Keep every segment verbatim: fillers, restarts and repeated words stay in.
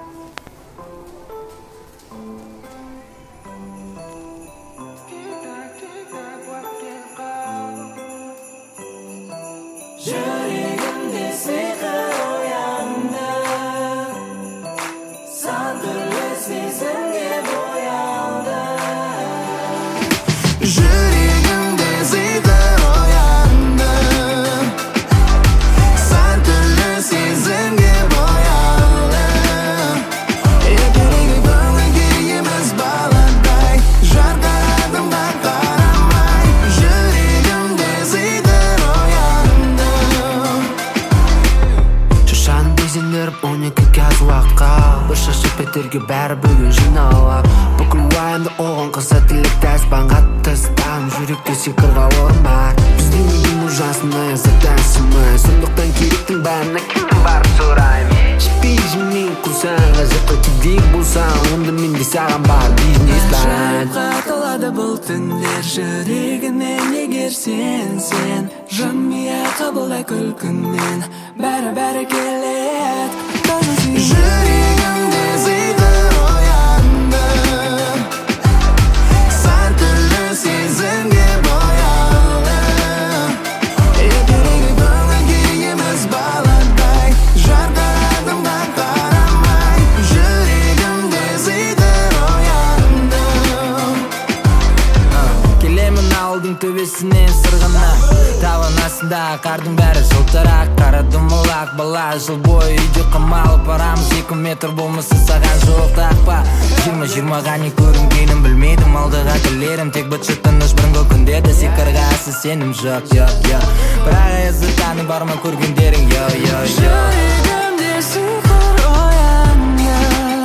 Жүрегімде сиқыр оянды, сан түрлі сезімге боялды. Жүрегімде сиқыр оянды, сан түрлі сезімге боялды. Еркелеген көңілге емес баладай, жарқырадымға қарамай. Жүрегімде сиқыр оянды. Шошаны безендіріп он екі газ уақытқа, бір шашып петерге бәрі бүгін жиналап. Бүкіл уайымды оған қыса тілекті аспанға тастам. Жүректе сиқырға орын бар, біздің үйдің ужасына языдан сымай. Сондықтан керектің бәрін әкелдің барып сұраймын. Жетпей жемей құрсаң, ғажапқа кедейік болсаң, онда мен де саған бар бизнес план. Жайыққа толады бұл түндер жүрегінен, егер сен, сен жымия қабылдай күлкіңнен, бәрі-бәрі келеді. Жүрегімде сиқыр оянды, сан түрлі сезімге боялды. Еркелеген көңілге емес баладай, жарқырадымға қарамай. Жүрегімде сиқыр оянды. Келемін ауылдың төбесінен сырғанап, табан астында қардың бәрі жылтырақ. Қара думалақ бала жыл бойы үйде қамалып барамыз. Екі метр болмаса саған жоқ тақпа. Жиырма жиырмаға не көрінгенін білмедім. Алдыға келерім тек бытшы тыныш бұрынғы күндерді. Сиқырға аса сенім жоқ, жоқ, жоқ. Бірақ аясы таны бар ма көргендерің, йо, йо, йо. Жүрегімде сиқыр оянды,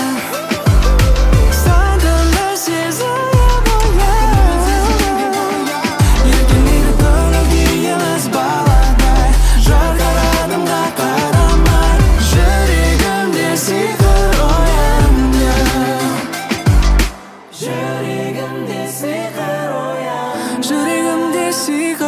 сан түрлі сезімге боялды. Еркелеген көңілге емес баладай, жарқырадымға қарамай. Жүрегімде сиқыр оянды, жүрегімде сиқыр оянды. Жүрегімде сиқыр